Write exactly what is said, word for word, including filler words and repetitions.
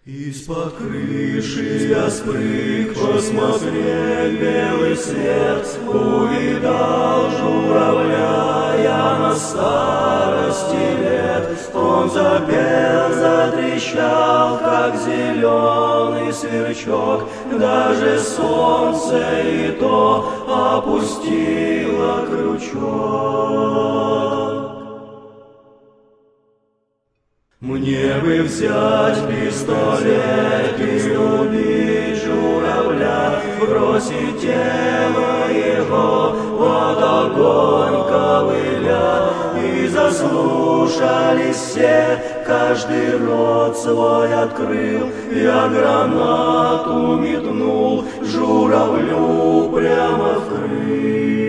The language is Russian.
Из-под крыши я спрыг посмотреть белый свет, увидал журавля я на старости лет. Он запел, затрещал, как зеленый сверчок, даже солнце и то опустило крючок. Мне бы взять пистолет и убить журавля, бросить тело его под огонь ковыля. И заслушались все, каждый рот свой открыл. Я гранату метнул журавлю прямо в крыль.